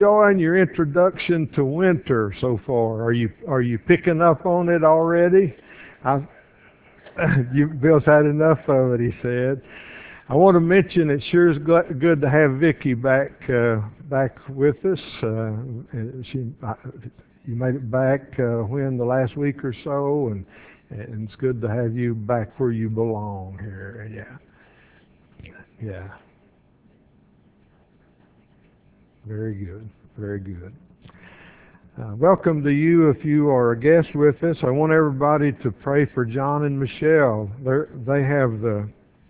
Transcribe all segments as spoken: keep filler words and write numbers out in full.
enjoying your introduction to winter so far? Are you are you picking up on it already? I, you, Bill's had enough of it, he said. I want to mention it sure is gl- good to have Vicki back uh, back with us. Uh, and she, uh, you made it back uh, when the last week or so, and and it's good to have you back where you belong here. Yeah, yeah, very good, very good. Uh, welcome to you if you are a guest with us. I want everybody to pray for John and Michelle. They're, they have the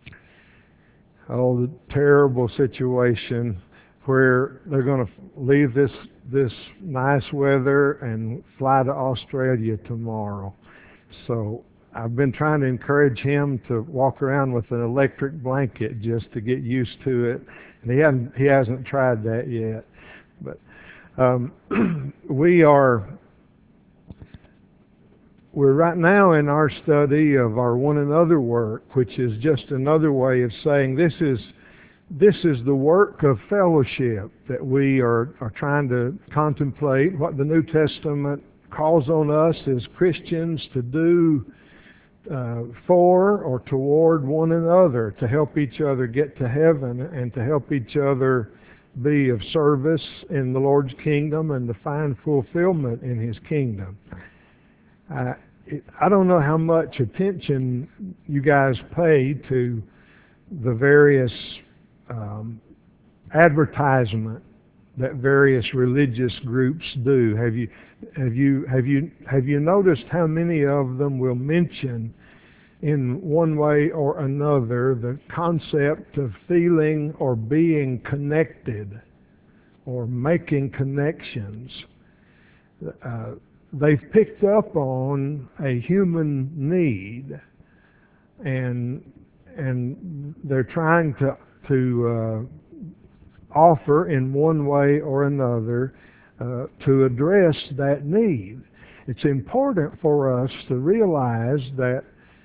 oh the terrible situation where they're going to leave this this nice weather and fly to Australia tomorrow. So I've been trying to encourage him to walk around with an electric blanket just to get used to it, and he hasn't he hasn't tried that yet. But um, we are We're right now in our study of our one another work, which is just another way of saying this is this is the work of fellowship that we are, are trying to contemplate what the New Testament calls on us as Christians to do uh, for or toward one another, to help each other get to heaven and to help each other be of service in the Lord's kingdom and to find fulfillment in His kingdom. I, it, I don't know how much attention you guys pay to the various um, advertisement that various religious groups do. Have you have you have you have you noticed how many of them will mention in one way or another the concept of feeling or being connected or making connections? Uh, they've picked up on a human need, and and they're trying to to uh, offer in one way or another uh, to address that need. It's important for us to realize that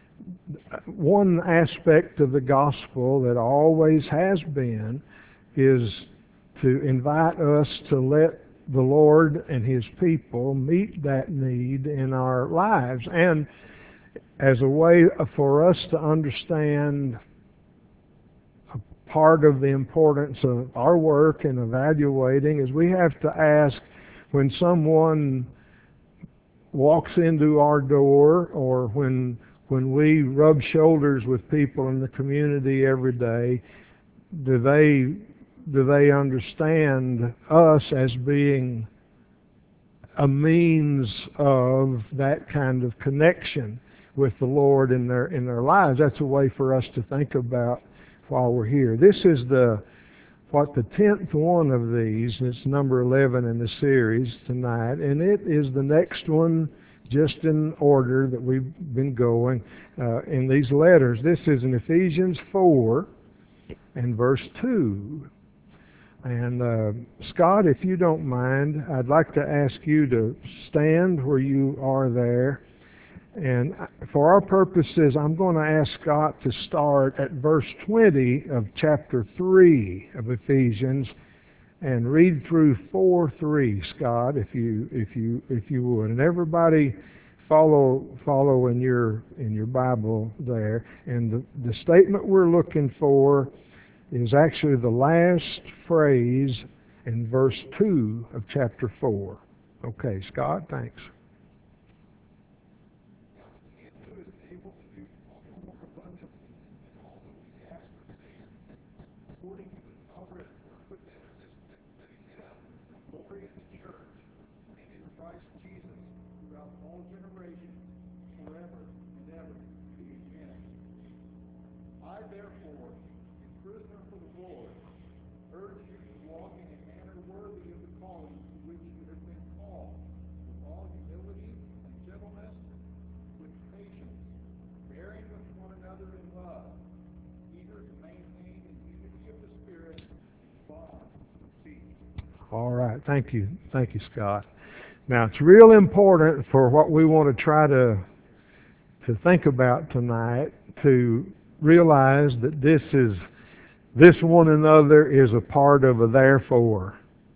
one aspect of the gospel that always has been is to invite us to let the Lord and His people meet that need in our lives. And as a way for us to understand a part of the importance of our work in evaluating is we have to ask, when someone walks into our door or when when we rub shoulders with people in the community every day, do they do they understand us as being a means of that kind of connection with the Lord in their in their lives? That's a way for us to think about while we're here. This is the what the tenth one of these. It's number eleven in the series tonight, and it is the next one just in order that we've been going uh, in these letters. This is in Ephesians four and verse two. And uh, Scott, if you don't mind, I'd like to ask you to stand where you are there. And for our purposes, I'm going to ask Scott to start at verse twenty of chapter three of Ephesians and read through four three, Scott, if you if you if you would. And everybody follow follow in your in your Bible there. And the, the statement we're looking for is actually the last phrase in verse two of chapter four. Okay, Scott, thanks. All right, thank you, thank you, Scott. Now it's real important for what we want to try to to think about tonight to realize that this is this one another is a part of a therefore.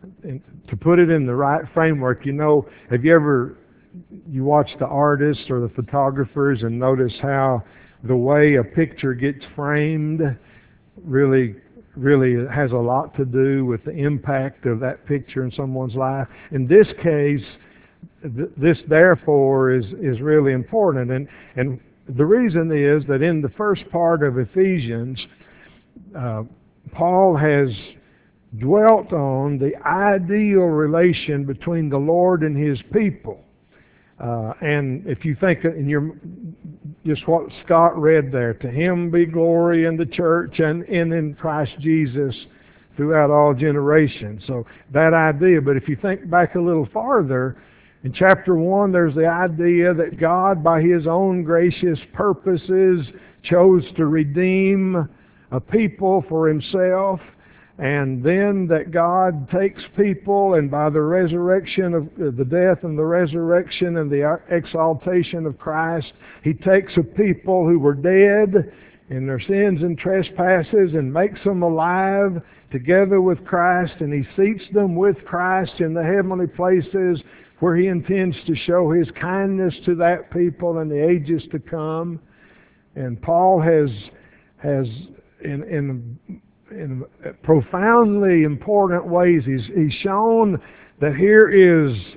and to put it in the right framework, you know, have you ever, you watch the artists or the photographers and notice how the way a picture gets framed really, really has a lot to do with the impact of that picture in someone's life? In this case, th- this therefore is, is really important. And, and the reason is that in the first part of Ephesians, uh, Paul has dwelt on the ideal relation between the Lord and His people. Uh, and if you think in your, just what Scott read there, to Him be glory in the church and, and in Christ Jesus throughout all generations. So that idea, but if you think back a little farther, in chapter one, there's the idea that God, by His own gracious purposes, chose to redeem a people for Himself, and then that God takes people, and by the resurrection of the death and the resurrection and the exaltation of Christ, He takes a people who were dead in their sins and trespasses and makes them alive together with Christ, and He seats them with Christ in the heavenly places where He intends to show His kindness to that people in the ages to come. And Paul has has in in in profoundly important ways, he's he's shown that here is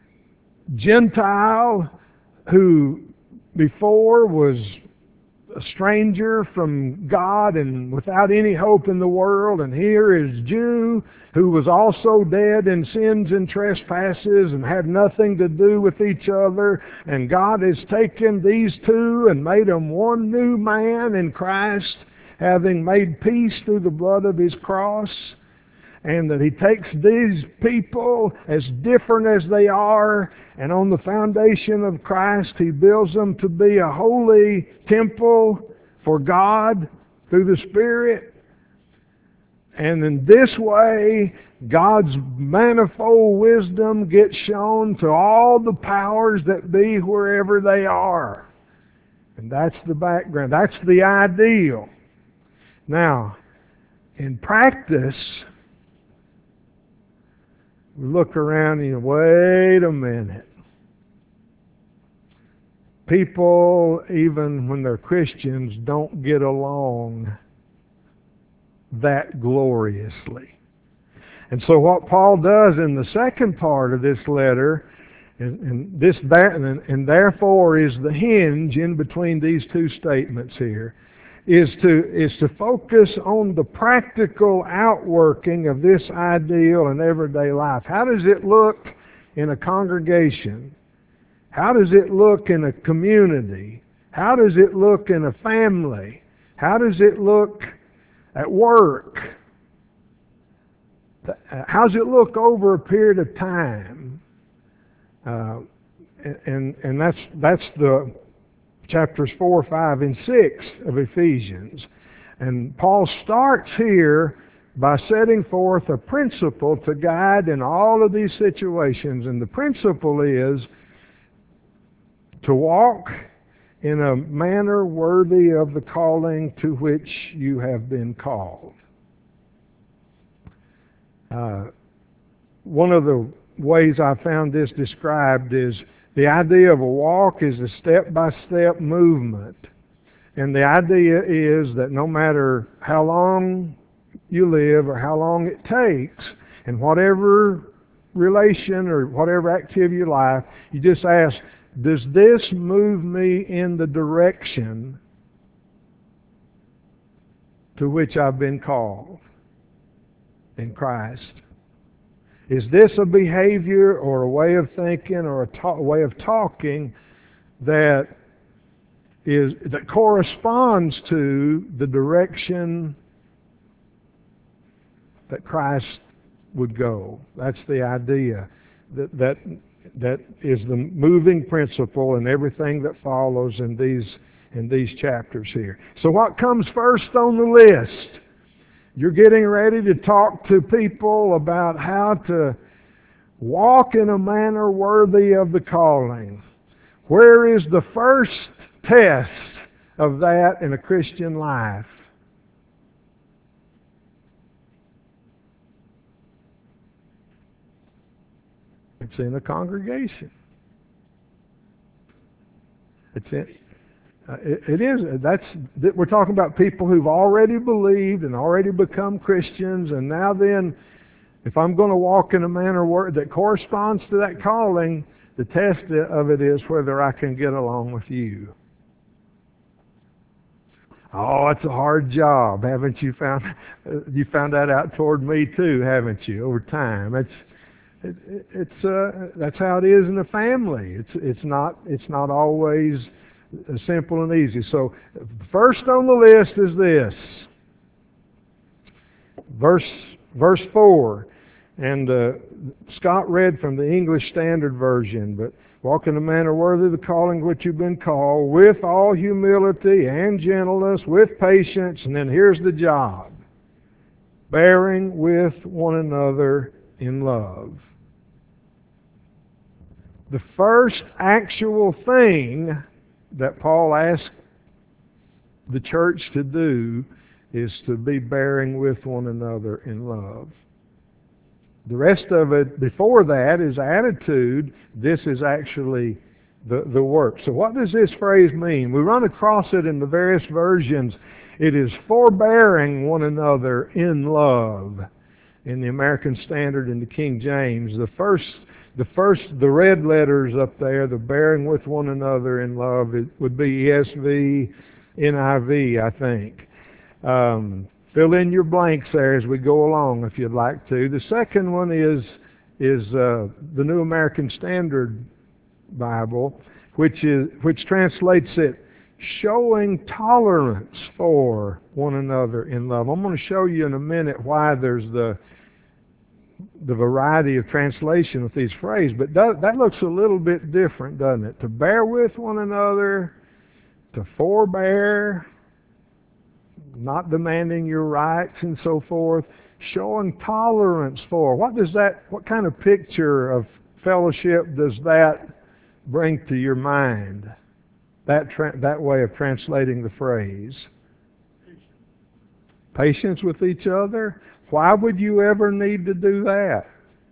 Gentile who before was a stranger from God and without any hope in the world, and here is Jew who was also dead in sins and trespasses and had nothing to do with each other, and God has taken these two and made them one new man in Christ, having made peace through the blood of His cross. And that He takes these people, as different as they are, and on the foundation of Christ, He builds them to be a holy temple for God through the Spirit. And in this way, God's manifold wisdom gets shown to all the powers that be wherever they are. And that's the background. That's the ideal. Now, in practice, we look around and you know, wait a minute. People, even when they're Christians, don't get along that gloriously. And so what Paul does in the second part of this letter, and, and this and, and therefore is the hinge in between these two statements here, is to is to focus on the practical outworking of this ideal in everyday life. How does it look in a congregation? How does it look in a community? How does it look in a family? How does it look at work? How does it look over a period of time? Uh, and and that's that's the chapters four, five, and six of Ephesians. And Paul starts here by setting forth a principle to guide in all of these situations. And the principle is to walk in a manner worthy of the calling to which you have been called. Uh, one of the ways I found this described is the idea of a walk is a step-by-step movement. And the idea is that no matter how long you live or how long it takes, in whatever relation or whatever activity of life, you just ask, does this move me in the direction to which I've been called in Christ? Is this a behavior or a way of thinking or a ta- way of talking that is that corresponds to the direction that Christ would go? That's the idea. That that that is the moving principle in everything that follows in these in these chapters here. So what comes first on the list? You're getting ready to talk to people about how to walk in a manner worthy of the calling. Where is the first test of that in a Christian life? It's in a congregation. It's in, uh, it, it is. That's that we're talking about people who've already believed and already become Christians, and now then, if I'm going to walk in a manner word that corresponds to that calling, the test of it is whether I can get along with you. Oh, it's a hard job, haven't you found? You found that out toward me too, haven't you? Over time, it's it, it's uh, that's how it is in the family. It's it's not it's not always simple and easy. So, first on the list is this, verse verse four, and uh, Scott read from the English Standard Version, but walk in a manner worthy of the calling which you've been called, with all humility and gentleness, with patience, and then here's the job: bearing with one another in love. The first actual thing that Paul asked the church to do is to be bearing with one another in love. The rest of it before that is attitude. This is actually the, the work. So what does this phrase mean? We run across it in the various versions. It is forbearing one another in love. In the American Standard and the King James, the first, the first, the red letters up there, the bearing with one another in love, it would be E S V, N I V, I think. Um, fill in your blanks there as we go along if you'd like to. The second one is is uh, the New American Standard Bible, which is which translates it showing tolerance for one another in love. I'm going to show you in a minute why there's the the variety of translation with these phrases, but that, that looks a little bit different, doesn't it? To bear with one another, to forbear, not demanding your rights and so forth, showing tolerance for. What does that, what kind of picture of fellowship does that bring to your mind? That tra- that way of translating the phrase. Patience with each other. Why would you ever need to do that?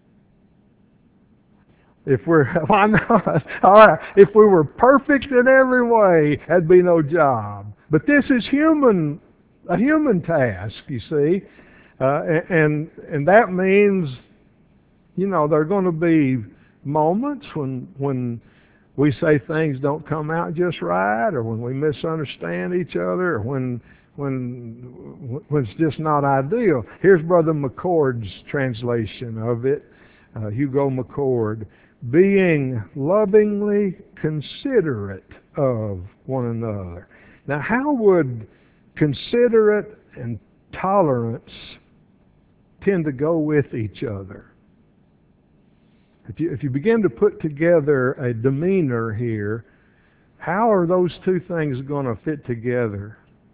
If we're, why not? All right, if we were perfect in every way, that'd be no job. But this is human, a human task, you see, uh, and and that means, you know, there are going to be moments when when we say things don't come out just right, or when we misunderstand each other, or when when when it's just not ideal. Here's Brother McCord's translation of it, uh, Hugo McCord. Being lovingly considerate of one another. Now, how would considerate and tolerance tend to go with each other? If you, if you begin to put together a demeanor here, how are those two things going to fit together?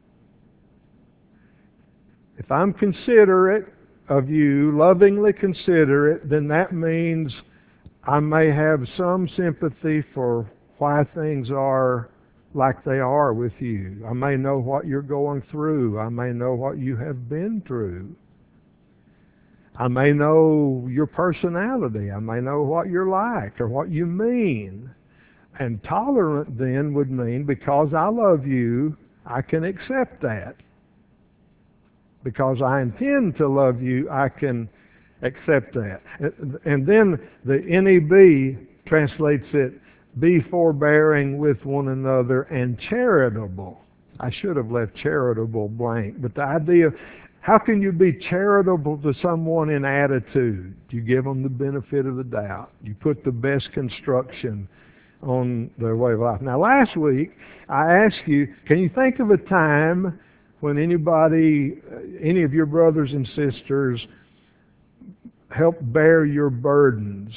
If I'm considerate of you, lovingly considerate, then that means I may have some sympathy for why things are like they are with you. I may know what you're going through. I may know what you have been through. I may know your personality. I may know what you're like or what you mean. And tolerant then would mean, because I love you, I can accept that. Because I intend to love you, I can accept that. And then the N E B translates it, be forbearing with one another and charitable. I should have left charitable blank, but the idea, how can you be charitable to someone in attitude? You give them the benefit of the doubt. You put the best construction on their way of life. Now, last week, I asked you, can you think of a time when anybody, any of your brothers and sisters, help bear your burdens?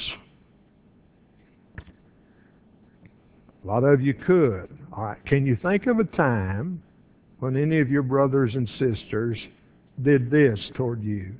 A lot of you could. All right. Can you think of a time when any of your brothers and sisters did this toward you?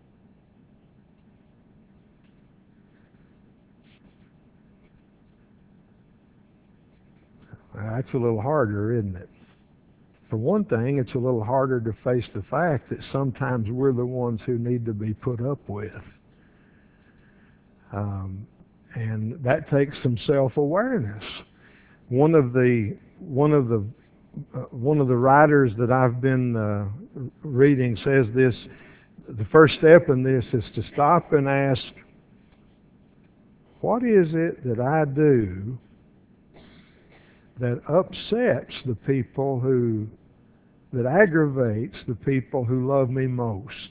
That's a little harder, isn't it? For one thing, it's a little harder to face the fact that sometimes we're the ones who need to be put up with. Um, And that takes some self-awareness. One of the one of the uh, one of the writers that I've been uh, reading says this: the first step in this is to stop and ask, what is it that I do that upsets the people who, that aggravates the people who love me most?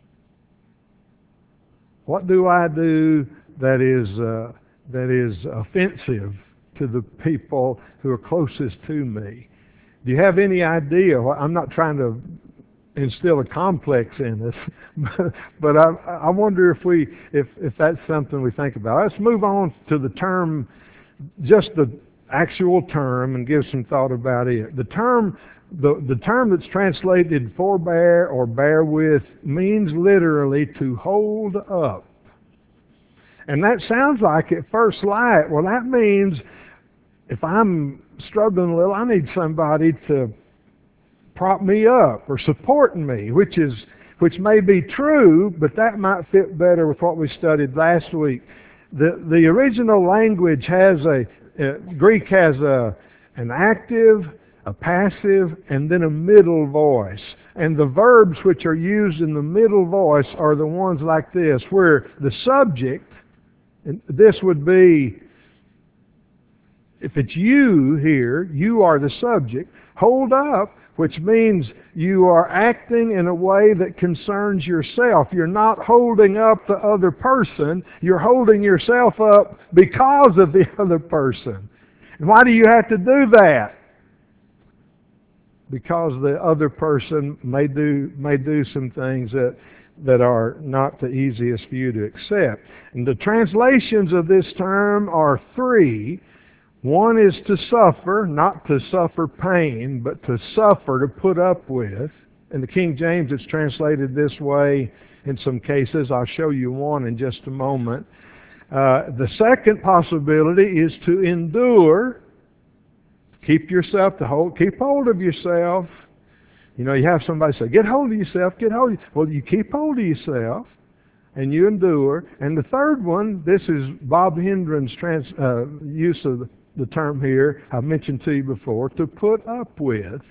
What do I do that is uh, that is offensive to the people who are closest to me? Do you have any idea? I'm not trying to instill a complex in us, but, but I, I wonder if we if if that's something we think about. Let's move on to the term, just the actual term, and give some thought about it. The term the the term that's translated forbear or bear with means literally to hold up. And that sounds like at first light, well, that means if I'm struggling a little, I need somebody to prop me up or support me, which is which may be true, but that might fit better with what we studied last week. The the original language has a uh, Greek has a an active, a passive, and then a middle voice. And the verbs which are used in the middle voice are the ones like this, where the subject, and this would be, if it's you here, you are the subject. Hold up, which means you are acting in a way that concerns yourself. You're not holding up the other person. You're holding yourself up because of the other person. And why do you have to do that? Because the other person may do may do some things that that are not the easiest for you to accept. And the translations of this term are three. One is to suffer, not to suffer pain, but to suffer, to put up with. In the King James, it's translated this way in some cases. I'll show you one in just a moment. Uh, the second possibility is to endure. Keep yourself to hold, keep hold of yourself. You know, you have somebody say, get hold of yourself, get hold of yourself. Well, you keep hold of yourself, and you endure. And the third one, this is Bob Hendren's trans, uh, use of the, the term here, I've mentioned to you before, to put up with.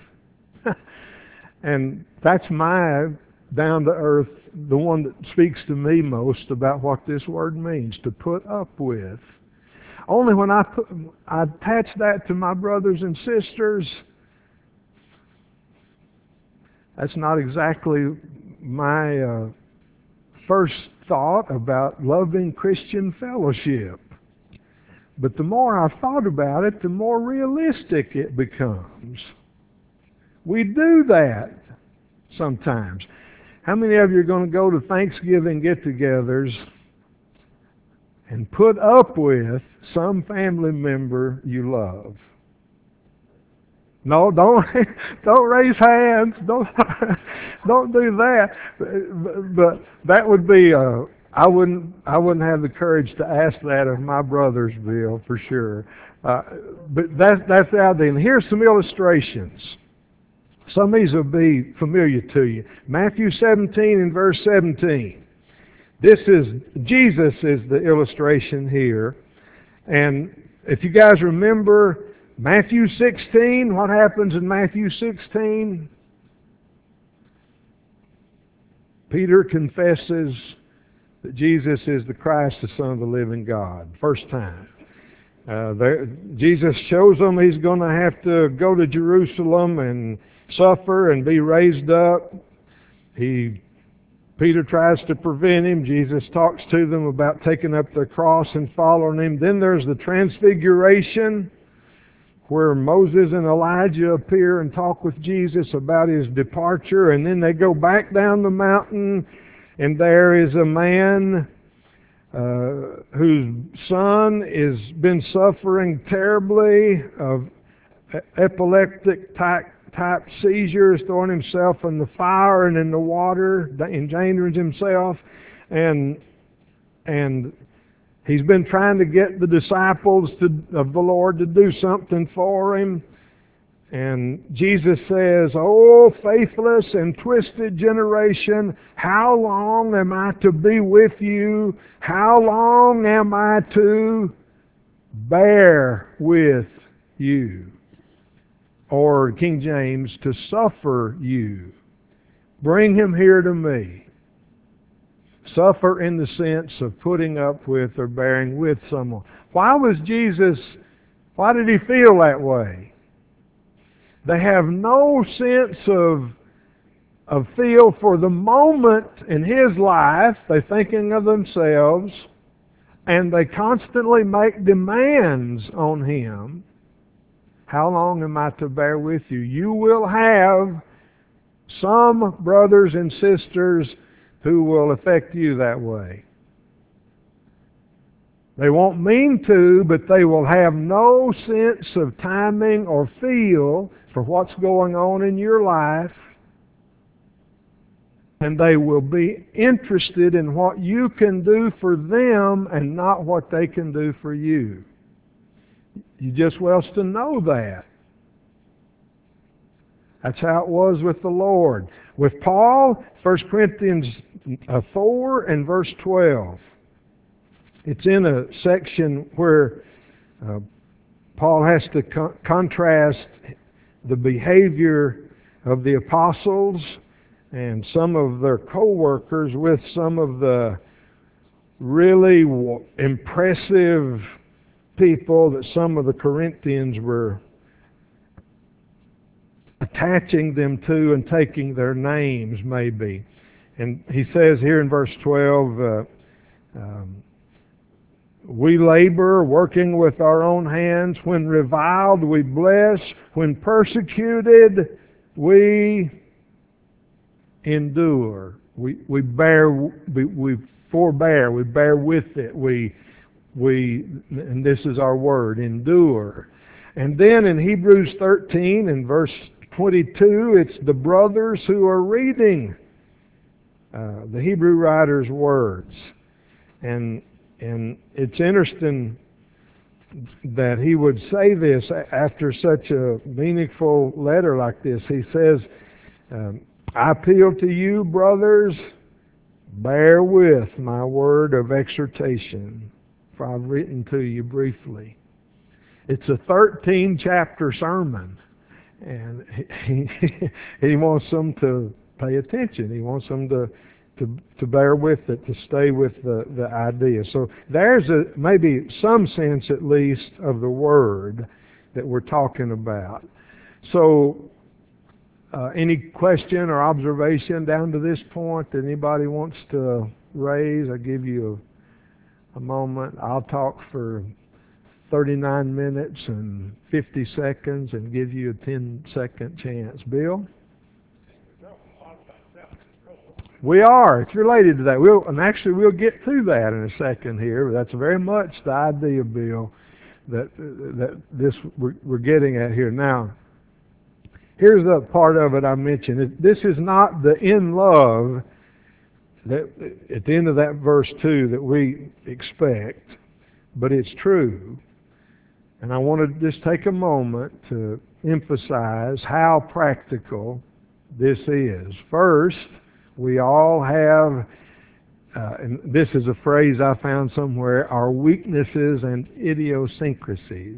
And that's my down-to-earth, the one that speaks to me most about what this word means, to put up with. Only when I, put, I attach that to my brothers and sisters, that's not exactly my uh, first thought about loving Christian fellowship. But the more I've thought about it, the more realistic it becomes. We do that sometimes. How many of you are going to go to Thanksgiving get-togethers and put up with some family member you love? No, don't don't raise hands. Don't don't do that. But, but that would be. Uh, I wouldn't. I wouldn't have the courage to ask that of my brothers, Bill, for sure. Uh, but that's that's out there. And here's some illustrations. Some of these will be familiar to you. Matthew seventeen and verse seventeen. This is Jesus is the illustration here, and if you guys remember Matthew sixteen, what happens in Matthew sixteen? Peter confesses that Jesus is the Christ, the Son of the living God. First time. Uh, there, Jesus shows them he's going to have to go to Jerusalem and suffer and be raised up. He, Peter tries to prevent him. Jesus talks to them about taking up their cross and following him. Then there's the transfiguration, where Moses and Elijah appear and talk with Jesus about his departure, and then they go back down the mountain, and there is a man uh, whose son has been suffering terribly of epileptic type, type seizures, throwing himself in the fire and in the water, endangering himself, and and he's been trying to get the disciples to, of the Lord to do something for him. And Jesus says, "Oh, faithless and twisted generation, how long am I to be with you? How long am I to bear with you?" Or King James, "to suffer you. Bring him here to me." Suffer in the sense of putting up with or bearing with someone. Why was Jesus, why did he feel that way? They have no sense of, of feel for the moment in his life. They're thinking of themselves, and they constantly make demands on him. How long am I to bear with you? You will have some brothers and sisters who will affect you that way. They won't mean to, but they will have no sense of timing or feel for what's going on in your life. And they will be interested in what you can do for them and not what they can do for you. You just well to know that. That's how it was with the Lord. With Paul, First Corinthians four and verse twelve. It's in a section where uh, Paul has to co- contrast the behavior of the apostles and some of their co-workers with some of the really w- impressive people that some of the Corinthians were attaching them to and taking their names, maybe. And he says here in verse twelve, uh, um, "We labor, working with our own hands. When reviled, we bless. When persecuted, we endure." We we bear, we, we forbear, we bear with it. We we, and this is our word, endure. And then in Hebrews thirteen and verse twenty-two, it's the brothers who are reading uh, the Hebrew writer's words. And and it's interesting that he would say this after such a meaningful letter like this. He says, um, "I appeal to you, brothers, bear with my word of exhortation, for I've written to you briefly." It's a thirteen chapter sermon, and he, he, he wants them to pay attention. He wants them to To, to bear with it, to stay with the, the idea. So there's a, maybe some sense at least of the word that we're talking about. So uh, any question or observation down to this point that anybody wants to raise? I'll give you a, a moment. I'll talk for thirty-nine minutes and fifty seconds and give you a ten second chance. Bill? We are. It's related to that. We'll, and actually, we'll get to that in a second here. But that's very much the idea, Bill, that that this we're, we're getting at here. Now, here's the part of it I mentioned. This is not the in love that at the end of that verse two that we expect, but it's true. And I want to just take a moment to emphasize how practical this is. First, we all have, uh, and this is a phrase I found somewhere, our weaknesses and idiosyncrasies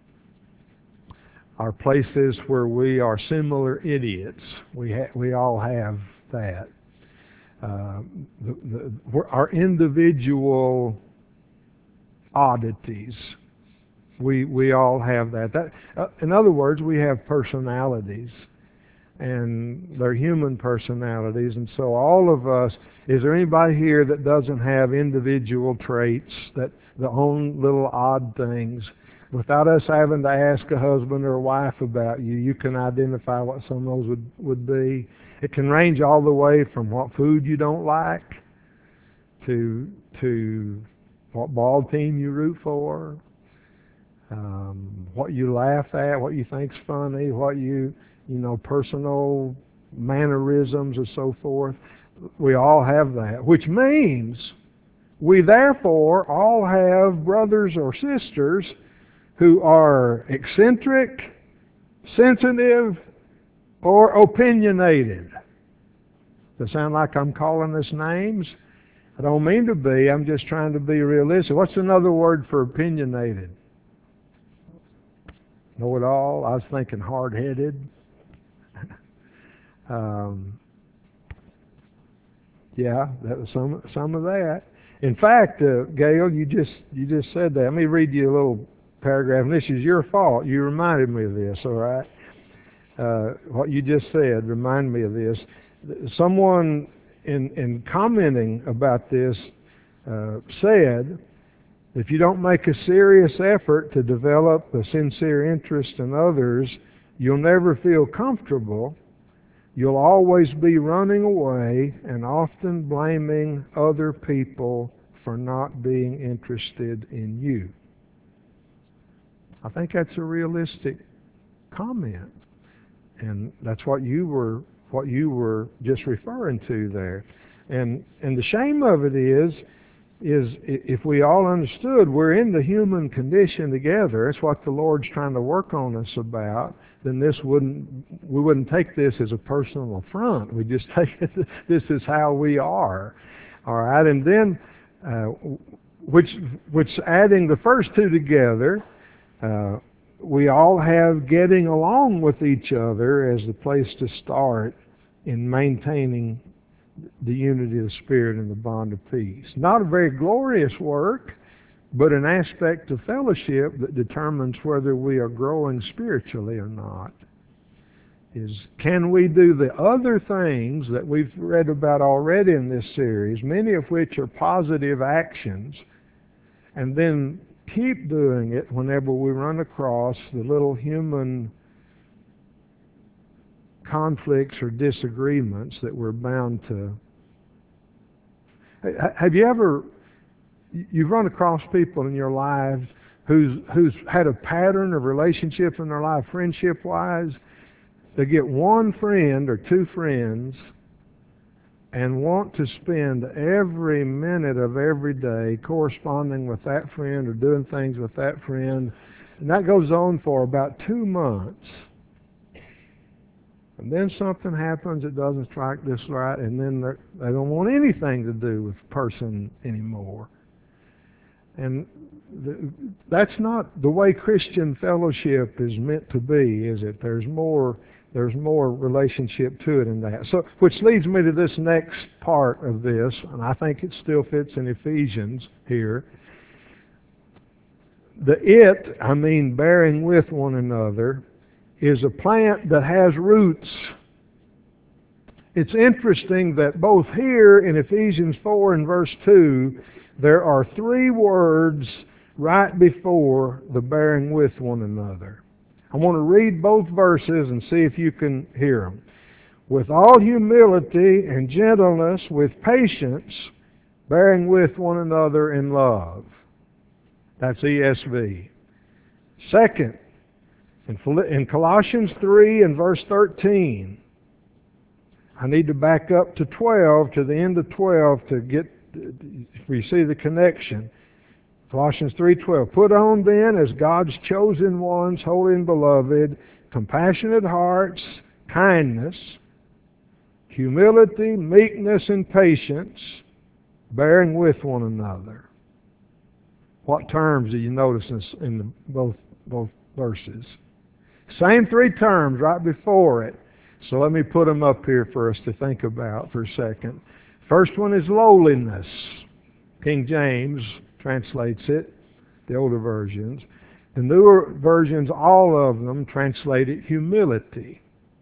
are places where we are similar idiots. We ha- we all have that. Uh, the, the, our individual oddities. We we all have that. That uh, in other words, we have personalities. And they're human personalities, and so all of us, is there anybody here that doesn't have individual traits, that the own little odd things? Without us having to ask a husband or a wife about you, you can identify what some of those would, would be. It can range all the way from what food you don't like to to what ball team you root for, um, what you laugh at, what you think's funny, what you you know, personal mannerisms and so forth. We all have that, which means we therefore all have brothers or sisters who are eccentric, sensitive, or opinionated. Does it sound like I'm calling us names? I don't mean to be. I'm just trying to be realistic. What's another word for opinionated? Know it all? I was thinking hard-headed. um, yeah, that was some some of that. In fact, uh, Gail, you just you just said that. Let me read you a little paragraph. And this is your fault. You reminded me of this. All right. Uh, what you just said reminded me of this. Someone in in commenting about this uh, said, if you don't make a serious effort to develop a sincere interest in others, you'll never feel comfortable. You'll always be running away and often blaming other people for not being interested in you. I think that's a realistic comment. And that's what you were what you were just referring to there. And and the shame of it is is if we all understood we're in the human condition together, it's what the Lord's trying to work on us about, then this wouldn't we wouldn't take this as a personal affront. We just take it, this is how we are. All right, and then uh, which which adding the first two together, uh, we all have getting along with each other as the place to start in maintaining the unity of the Spirit and the bond of peace. Not a very glorious work, but an aspect of fellowship that determines whether we are growing spiritually or not. Is can we do the other things that we've read about already in this series, many of which are positive actions, and then keep doing it whenever we run across the little human conflicts or disagreements that we're bound to. Have you ever, you've run across people in your lives who's who's had a pattern of relationships in their life, friendship-wise? They get one friend or two friends and want to spend every minute of every day corresponding with that friend or doing things with that friend. And that goes on for about two months. And then something happens that doesn't strike this right, and then they don't want anything to do with the person anymore. And the, that's not the way Christian fellowship is meant to be, is it? There's more There's more relationship to it in that. So, which leads me to this next part of this, and I think it still fits in Ephesians here. The it, I mean bearing with one another, is a plant that has roots. It's interesting that both here in Ephesians four and verse two, there are three words right before the bearing with one another. I want to read both verses and see if you can hear them. With all humility and gentleness, with patience, bearing with one another in love. That's E S V. Second, in Colossians three and verse thirteen, I need to back up to twelve, to the end of twelve to get, if we see the connection. Colossians three twelve, put on then as God's chosen ones, holy and beloved, compassionate hearts, kindness, humility, meekness, and patience, bearing with one another. What terms do you notice in the, both, both verses? Same three terms right before it. So let me put them up here for us to think about for a second. First one is lowliness. King James translates it, the older versions. The newer versions, all of them, translate it humility.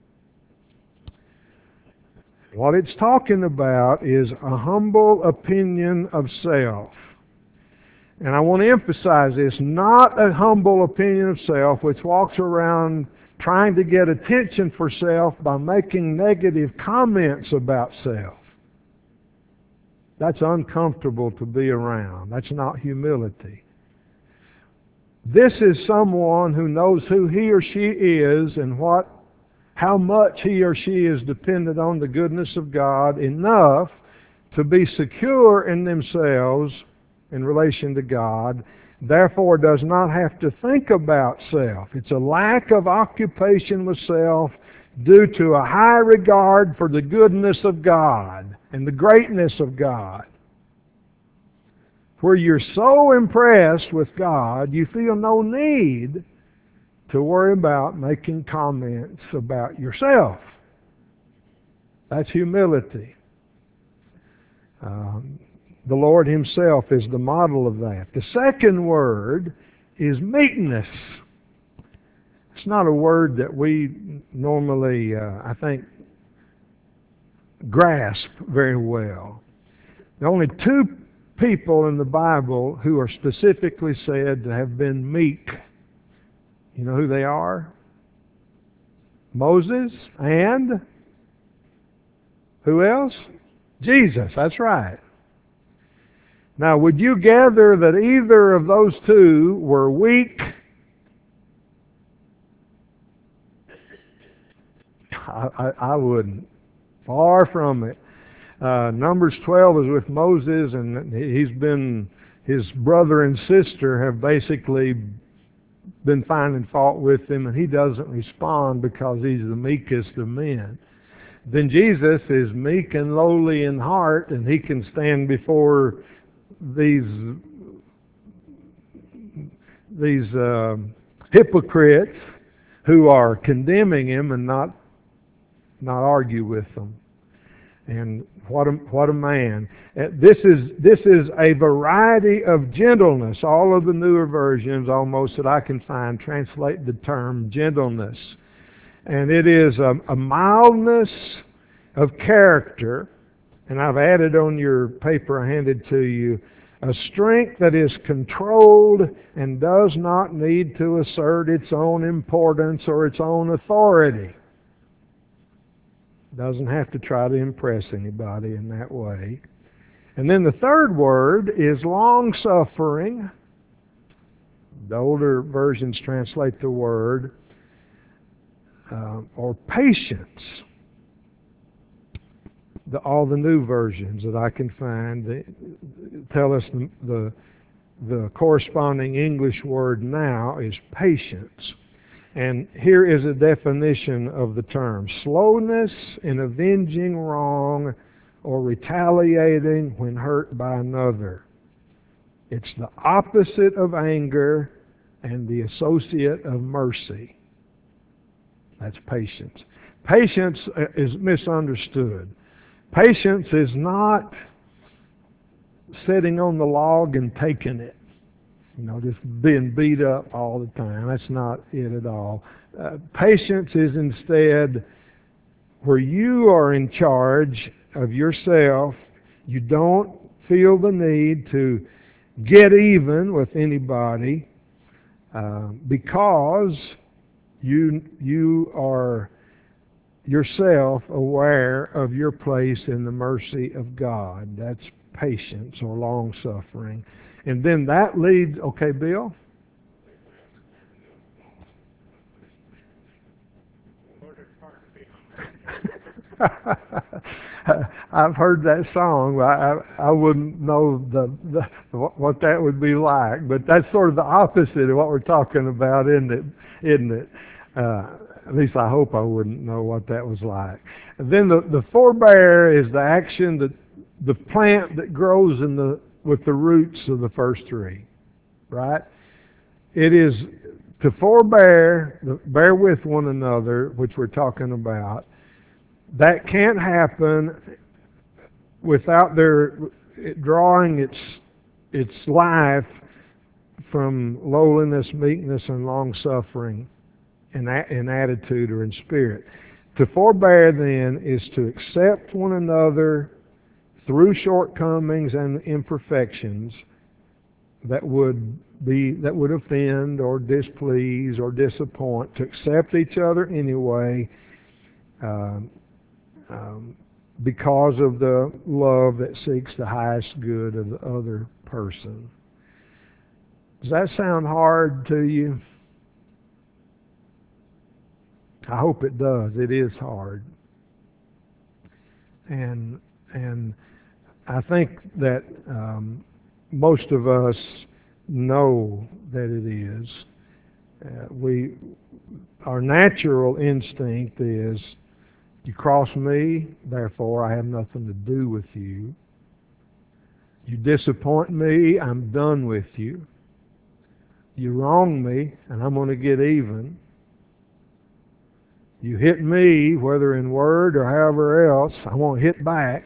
What it's talking about is a humble opinion of self. And I want to emphasize this, not a humble opinion of self which walks around trying to get attention for self by making negative comments about self. That's uncomfortable to be around. That's not humility. This is someone who knows who he or she is and what, how much he or she is dependent on the goodness of God enough to be secure in themselves in relation to God, therefore does not have to think about self. It's a lack of occupation with self due to a high regard for the goodness of God and the greatness of God. Where you're so impressed with God, you feel no need to worry about making comments about yourself. That's humility. Um, the Lord Himself is the model of that. The second word is meekness. It's not a word that we normally, uh, I think, grasp very well. There are only two people in the Bible who are specifically said to have been meek. You know who they are? Moses and who else? Jesus, that's right. Now, would you gather that either of those two were weak? I, I, I wouldn't. Far from it. Uh, Numbers twelve is with Moses, and he's been, his brother and sister have basically been finding fault with him, and he doesn't respond because he's the meekest of men. Then Jesus is meek and lowly in heart, and he can stand before these these uh, hypocrites who are condemning him and not not argue with them. And what a, what a man. This is, this is a variety of gentleness. All of the newer versions almost that I can find translate the term gentleness. And it is a, a mildness of character. And I've added on your paper I handed to you, a strength that is controlled and does not need to assert its own importance or its own authority. Doesn't have to try to impress anybody in that way. And then the third word is long-suffering. The older versions translate the word, uh, or patience. The, all the new versions that I can find they tell us the, the, the corresponding English word now is patience. And here is a definition of the term. Slowness in avenging wrong or retaliating when hurt by another. It's the opposite of anger and the associate of mercy. That's patience. Patience is misunderstood. Patience is not sitting on the log and taking it. You know, just being beat up all the time. That's not it at all. Uh, patience is instead where you are in charge of yourself. You don't feel the need to get even with anybody uh, because you you are yourself aware of your place in the mercy of God. That's patience or long suffering. And then that leads, okay, Bill? I've heard that song. I, I, I wouldn't know the, the what that would be like, but that's sort of the opposite of what we're talking about, isn't it? Isn't it? Uh, at least I hope I wouldn't know what that was like. And then the, the forbear is the action that the plant that grows in the with the roots of the first three, right? It is to forbear, bear with one another, which we're talking about. That can't happen without their drawing its its life from lowliness, meekness, and long suffering in, in attitude or in spirit. To forbear then is to accept one another through shortcomings and imperfections that would be that would offend or displease or disappoint, to accept each other anyway, um, um, because of the love that seeks the highest good of the other person. Does that sound hard to you? I hope it does. It is hard. And and I think that um, most of us know that it is. Uh, we, our natural instinct is, you cross me, therefore I have nothing to do with you. You disappoint me, I'm done with you. You wrong me, and I'm going to get even. You hit me, whether in word or however else, I won't hit back.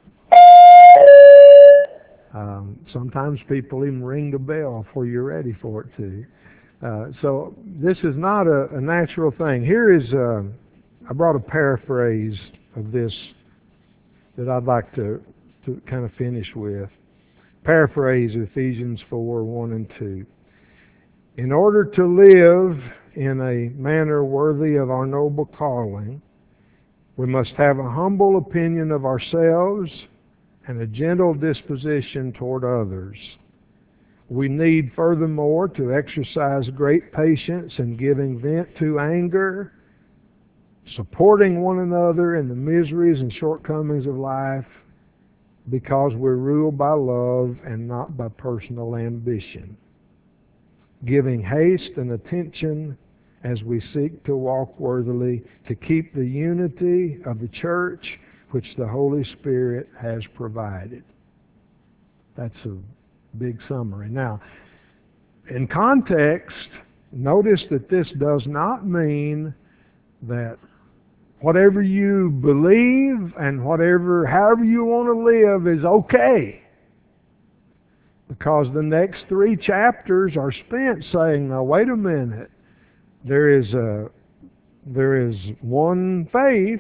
Um, sometimes people even ring the bell before you're ready for it to. Uh, so this is not a, a natural thing. Here is, uh, I brought a paraphrase of this that I'd like to, to kind of finish with. Paraphrase Ephesians four, one and two. In order to live in a manner worthy of our noble calling, we must have a humble opinion of ourselves and a gentle disposition toward others. We need, furthermore, to exercise great patience in giving vent to anger, supporting one another in the miseries and shortcomings of life, because we're ruled by love and not by personal ambition. Giving haste and attention as we seek to walk worthily, to keep the unity of the church which the Holy Spirit has provided. That's a big summary. Now, in context, notice that this does not mean that whatever you believe and whatever, however you want to live is okay. Because the next three chapters are spent saying, now wait a minute, there is a, there is one faith,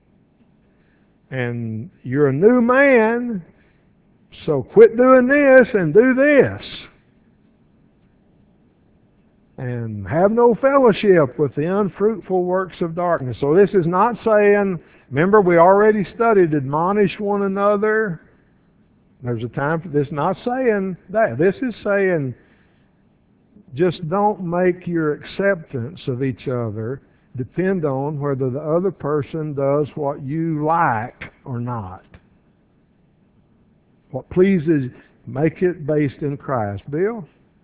and you're a new man, so quit doing this and do this. And have no fellowship with the unfruitful works of darkness. So this is not saying, remember we already studied, admonish one another. There's a time for this. Not saying that. This is saying, just don't make your acceptance of each other depend on whether the other person does what you like or not. What pleases, make it based in Christ. Bill?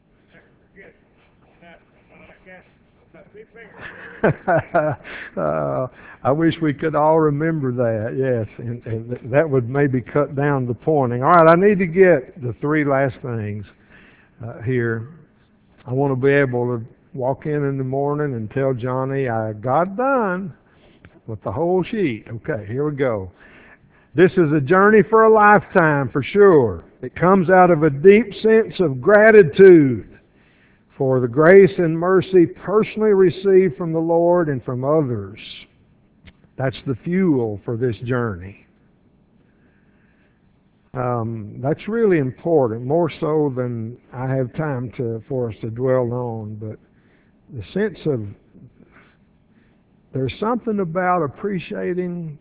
uh, I wish we could all remember that, yes, and, and that would maybe cut down the pointing. All right, I need to get the three last things uh, here. I want to be able to walk in in the morning and tell Johnny I got done with the whole sheet. Okay, here we go. This is a journey for a lifetime, for sure. It comes out of a deep sense of gratitude for the grace and mercy personally received from the Lord and from others. That's the fuel for this journey. Um, that's really important, more so than I have time to for us to dwell on. But the sense of, there's something about appreciating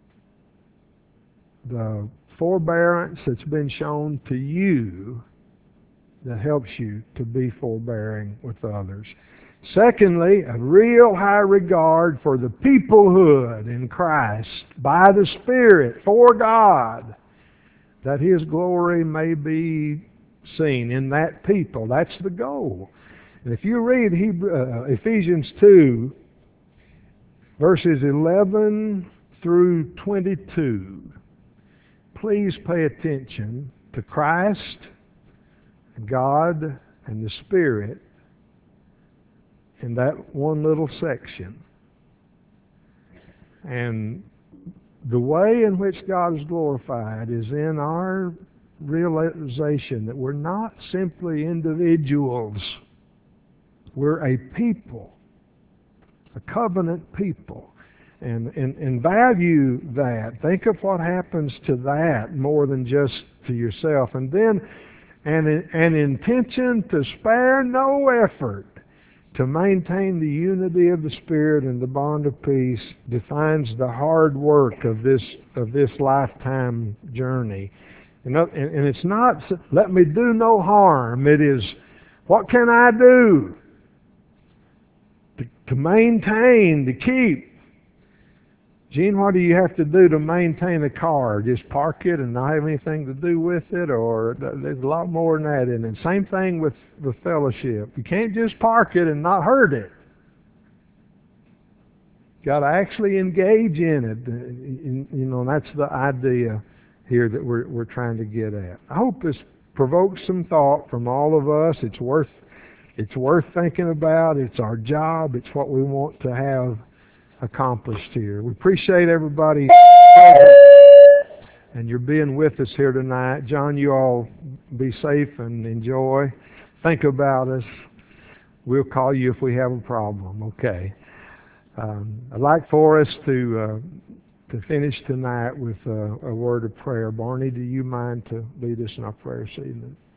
the forbearance that's been shown to you that helps you to be forbearing with others. Secondly, a real high regard for the peoplehood in Christ by the Spirit, for God, that His glory may be seen in that people. That's the goal. And if you read Hebrew, uh, Ephesians two, verses eleven through twenty-two, please pay attention to Christ, God, and the Spirit in that one little section. And the way in which God is glorified is in our realization that we're not simply individuals. We're a people, a covenant people. And, and, and value that. Think of what happens to that more than just to yourself. And then an, an intention to spare no effort to maintain the unity of the Spirit and the bond of peace defines the hard work of this of this lifetime journey. And, and it's not, let me do no harm. It is, what can I do to, to maintain, to keep Gene, what do you have to do to maintain a car? Just park it and not have anything to do with it? Or there's a lot more than that in it. Same thing with the fellowship. You can't just park it and not hurt it. You got to actually engage in it. You know, that's the idea here that we're we're trying to get at. I hope this provokes some thought from all of us. It's worth it's worth thinking about. It's our job. It's what we want to have accomplished here. We appreciate everybody and you're being with us here tonight. John, you all be safe and enjoy. Think about us. We'll call you if we have a problem. Okay. Um, I'd like for us to uh, to finish tonight with a, a word of prayer. Barney, do you mind to lead us in our prayer this evening?